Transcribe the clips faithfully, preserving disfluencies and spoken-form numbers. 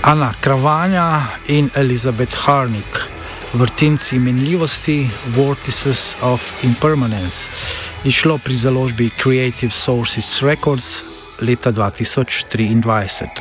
Ana Kravanja in Elizabeth Harnik, Vrtinci minljivosti, Vortices of Impermanence, izšlo pri založbi Creative Sources Records leta dva tisoč triindvajset.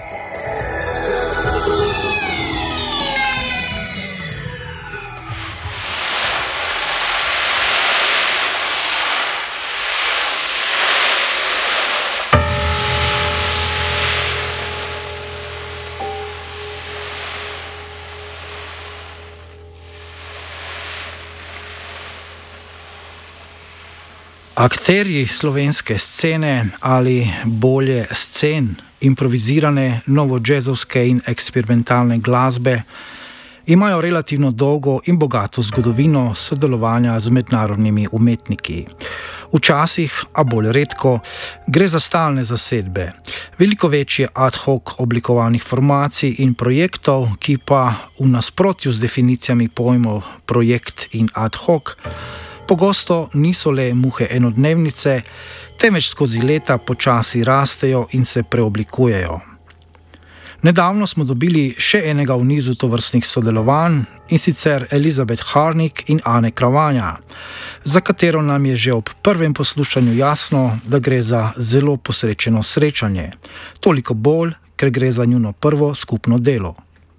Akterji slovenske scene ali bolje scen improvizirane novodžezovske in eksperimentalne glasbe imajo relativno dolgo in bogato zgodovino sodelovanja z mednarodnimi umetniki. Včasih, a bolj redko, gre za stalne zasedbe, veliko večje ad hoc oblikovanih formacij in projektov, ki pa v nasprotju z definicijami pojmov projekt in ad hoc pogosto niso le muhe enodnevnice, temveč skozi leta počasi rastejo in se preoblikujejo. Nedavno smo dobili še enega v nizu tovrstnih sodelovanj, in sicer Elizabeth Harnik in Ane Kravanja, za katero nam je že ob prvem poslušanju jasno, da gre za zelo posrečeno srečanje, toliko bolj, ker gre za njuno prvo skupno delo.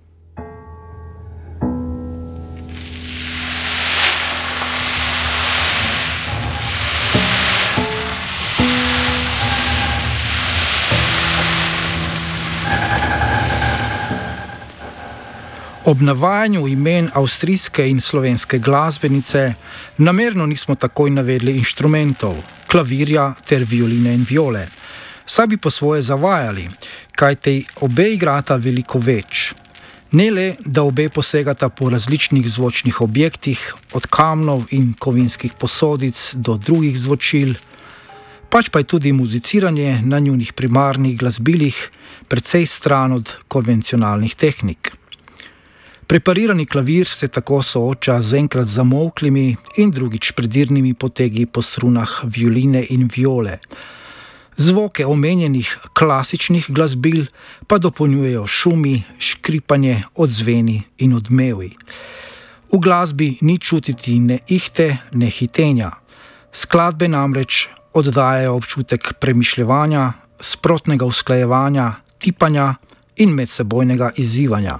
Ob navajanju imen avstrijske in slovenske glasbenice namerno nismo takoj navedli inštrumentov, klavirja ter violine in viole, saj bi po svoje zavajali, kajti obe igrata veliko več. Ne le, da obe posegata po različnih zvočnih objektih, od kamnov in kovinskih posodic do drugih zvočil, pač pa je tudi muziciranje na njunih primarnih glasbilih precej stran od konvencionalnih tehnik. Preparirani klavir se tako sooča z enkrat zamolklimi in drugič predirnimi potegi po strunah violine in viole. Zvoke omenjenih klasičnih glasbil pa dopolnjujejo šumi, škripanje, odzveni in odmevi. V glasbi ni čutiti ne ihte, ne hitenja. Skladbe namreč oddajajo občutek premišljevanja, sprotnega usklajevanja, tipanja in medsebojnega izzivanja.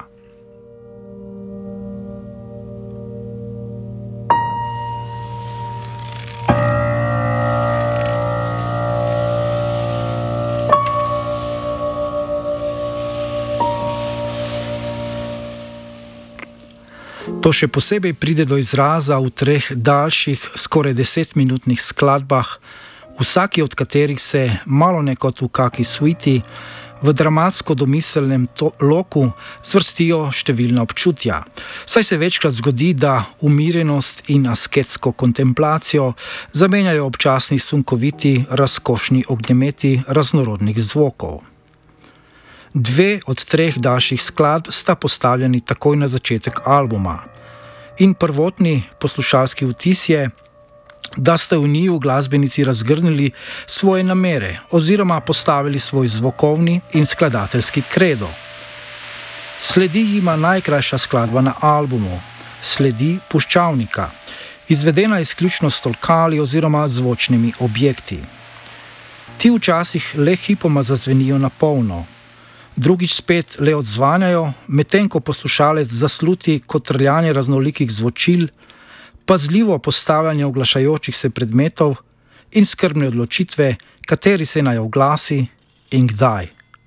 To še posebej pride do izraza v treh daljših, skoraj desetminutnih skladbah, vsaki od katerih se, malo ne kot v kaki suiti, v dramatsko domiselnem loku zvrstijo številna občutja. Saj se večkrat zgodi, da umirjenost in asketsko kontemplacijo zamenjajo občasni sunkoviti, razkošni ognjemeti raznorodnih zvokov. Dve od treh daljših skladb sta postavljeni takoj na začetek albuma. In prvotni poslušalski vtis je, da ste v njiju glasbenici razgrnili svoje namere oziroma postavili svoj zvokovni in skladateljski kredo. Sledi jima najkrajša skladba na albumu, Sledi puščavnika, izvedena izključno s tolkali oziroma zvočnimi objekti. Ti včasih le hipoma zazvenijo na polno, drugič spet le odzvanjajo, medtem ko poslušalec zasluti kot trljanje raznolikih zvočil, pazljivo postavljanje oglašajočih se predmetov in skrbne odločitve, kateri se naj oglasi in kdaj.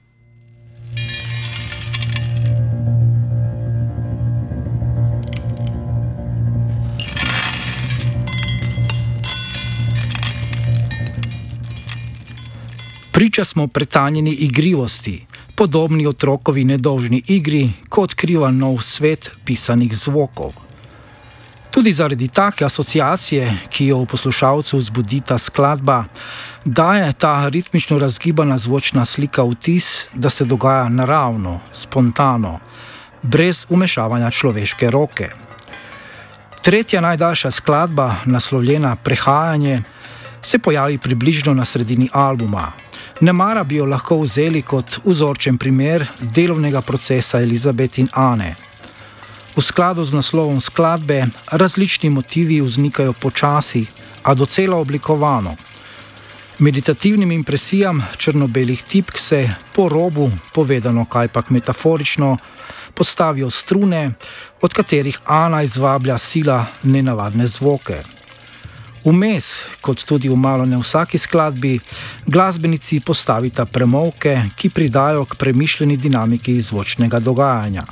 Priča smo pretanjeni igrivosti, podobni otrokovi nedolžni igri, ko odkriva nov svet pisanih zvokov. Tudi zaradi take asociacije, ki jo v poslušalcu vzbudi ta skladba, daje ta ritmično razgibana zvočna slika vtis, da se dogaja naravno, spontano, brez vmešavanja človeške roke. Tretja najdaljša skladba, naslovljena Prehajanje, se pojavi približno na sredini albuma. Nemara bi jo lahko vzeli kot vzorčen primer delovnega procesa Elizabeth in Anne. V skladu z naslovom skladbe različni motivi vznikajo počasi, a docela oblikovano. Meditativnim impresijam črno-belih tipk se po robu, povedano kajpak metaforično, postavijo strune, od katerih Ana izvablja sila nenavadne zvoke. Vmes, kot tudi v malo ne vsaki skladbi, glasbenici postavita premovke, ki pridajo k premišljeni dinamiki zvočnega dogajanja.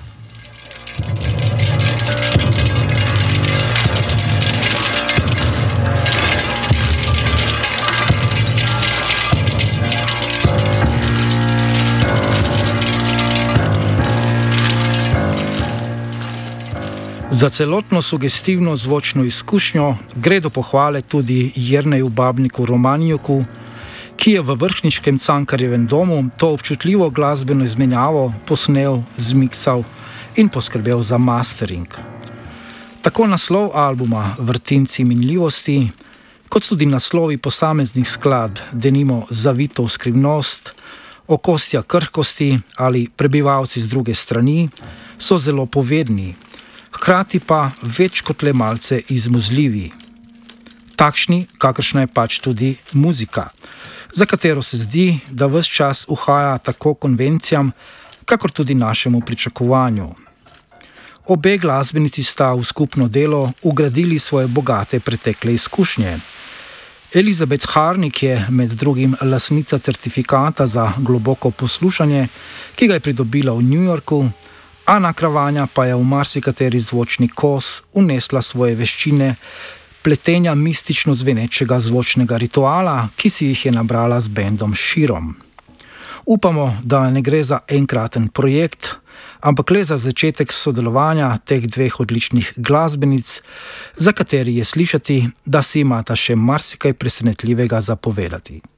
Za celotno sugestivno zvočno izkušnjo gre do pohvale tudi Jerneju Babniku Romanjuku, ki je v vrhniškem Cankarjevem domu to občutljivo glasbeno izmenjavo posnel, zmiksal in poskrbel za mastering. Tako naslov albuma Vrtinci minljivosti, kot tudi naslovi posameznih skladb, denimo Zavito v skrivnost, Okostja krhkosti ali Prebivalci z druge strani, so zelo povedni, hkrati pa več kot le malce izmuzljivi. Takšni, kakršna je pač tudi muzika, za katero se zdi, da ves čas uhaja tako konvencijam, kakor tudi našemu pričakovanju. Obe glasbenici sta v skupno delo ugradili svoje bogate pretekle izkušnje. Elizabeth Harnik je med drugim lastnica certifikata za globoko poslušanje, ki ga je pridobila v New Yorku, Ana Kravanja pa je v marsikateri zvočni kos unesla svoje veščine pletenja mistično zvenečega zvočnega rituala, ki si jih je nabrala z bendom Širom. Upamo, da ne gre za enkraten projekt, ampak le za začetek sodelovanja teh dveh odličnih glasbenic, za kateri je slišati, da si imata še marsikaj presenetljivega za povedati.